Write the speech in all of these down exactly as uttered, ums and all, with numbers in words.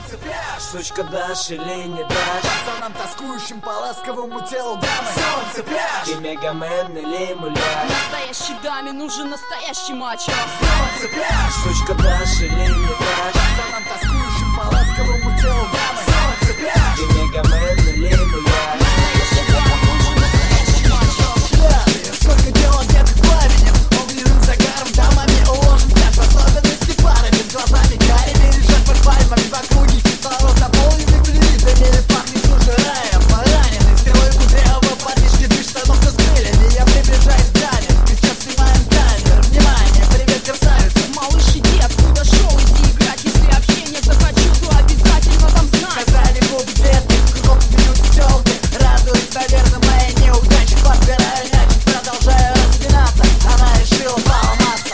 Солнце, пляж, сучка, дашь или не дашь? Пацанам, тоскующим по ласковому телу дамы. Солнце, пляж, ты мегамен или муляж? Настоящей даме нужен настоящий мачо. Солнце, пляж, сучка, дашь или не дашь? Пацанам, тоскующим по ласковому телу дамы. Солнце, пляж, ты мегамен или муляж? Настоящей даме нужен настоящий мачо. Пляж, сколько дел одетых пламенем, огненным загаром, дамами уложен пляж. В особенности парами, с глазами карими, лежат под пальмами в округе. Кислород наполненный флюидами, пахнет уже раем. Пораненный стрелой кудрявого подвижки, движ штанов-то с крыльями. Я приближаюсь к даме, сейчас снимаем таймер. Внимание, привет, красавица. Малыш, иди, откуда шел, иди играть. Если общение захочу, то обязательно там знать. Сказали клуб детки, кругом смеются тёлки. Радуюсь, наверное, моей неудаче. Подбираю мячик, продолжаю распинаться. Она решила поломаться.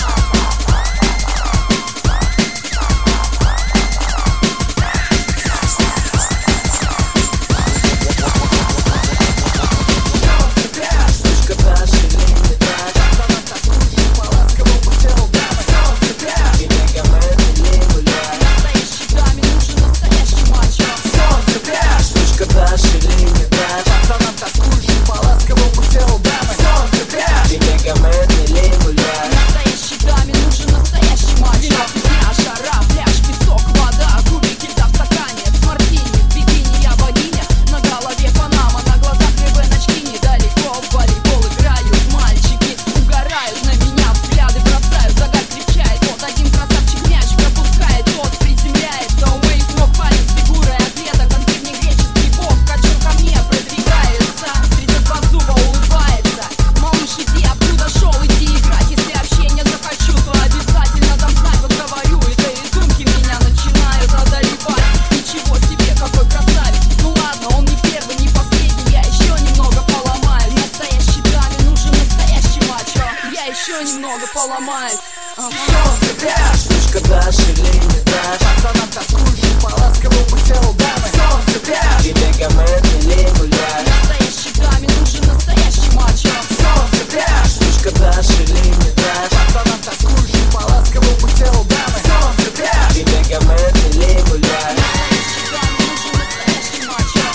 Солнце, пляж, сучка, дашь или не дашь? Пацанам, тоскующим по ласковому телу дамы. Солнце, пляж, ты мегамен или муляж? Настоящей даме нужен настоящий мачо. Солнце, пляж, сучка, дашь или не дашь? Пацанам, тоскующим по ласковому телу дамы. Солнце, пляж, ты мегамен или муляж? Настоящей даме нужен настоящий мачо. Дня, жара, пляж, песок, вода, кубики льда в стакане, с мартини, в бикини я богиня. На голове панама, на глазах ребеночки. Недалеко в волейбол играют мальчики, угорают на меня, взгляды бросают, загар крепчает. Вот один красавчик мяч пропускает, тот приземляется. У моих ног парень с фигурой атлета, как древнегреческий бог, качок ко мне продвигается, тридцать два зуба улыбается. Малыш, иди, откуда шел, иди играть. Если общение захочу, то обязательно дам знать. Вот говорю, и думки меня начинают одолевать. Ничего себе, какой красавец. Ну ладно, он не первый, не последний, я еще немного поломаюсь. Настоящей даме нужен настоящий мачо. Я еще немного поломаюсь. Ага. Солнце, пляж, сучка, дашь или не дашь? Пацанам, тоскующим по ласковому телу дамы. Солнце, пляж, ты мегамен или муляж? Настоящей даме нужен настоящий мачо. Солнце, пляж, сучка, дашь или не дашь? Пацанам, тоскующим по ласковому телу дамы. Солнце, пляж, ты мегамен или муляж? Настоящей даме нужен настоящий мачо.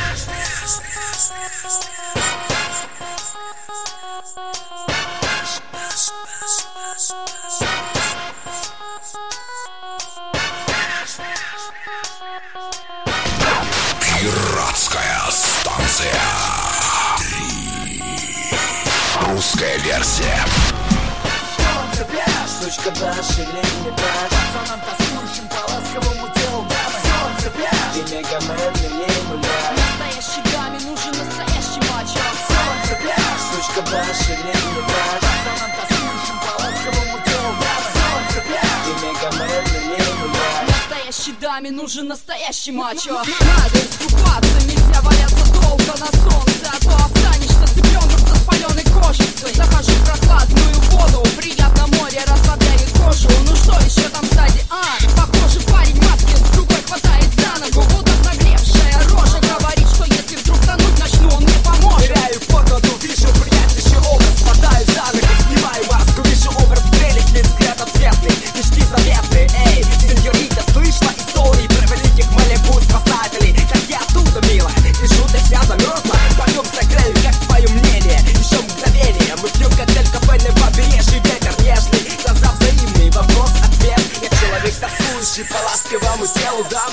Пиратская станция. Три. Русская версия. Солнце, пляж, сучка, дашь или не дашь? Пацанам, тоскующим по ласковому телу дамы. Солнце, пляж, ты мегамен или муляж? Настоящей даме нужен настоящий мачо. Солнце, пляж, сучка, дашь или не дашь? Пацанам, тоскующим по ласковому телу дамы. Солнце, пляж, ты мегамен или муляж? Настоящей даме нужен настоящий мачо. Надо искупаться, нельзя валяться долго на солнце, а то останешься цыпленком со спаленной кожицей. Захожу в прохладную воду, приятно море расслабляет кожу. Ну что еще там сзади, а? Похоже, парень в маске с другой хватает за ногу. Вот обнаглевшая рожа говорит, что если вдруг тонуть начну, он мне поможет. Теряю погоду, вижу приятнейший образ. Хватаю за ногу, снимаю маску, вижу образ прелестный, взгляд ответный, мечты заветные. Эй, сеньорита, слышала истории про великих Малибу спасателей? Как я оттуда, милая, вижу, ты вся замерзла. Пойдем согрею, как твое мнение? Еще мгновение, мы пьем коктейль в кафе на побережье. Ветер нежный, глаза взаимные, вопрос-ответ. Я человек, тоскующий по ласковому телу дамы.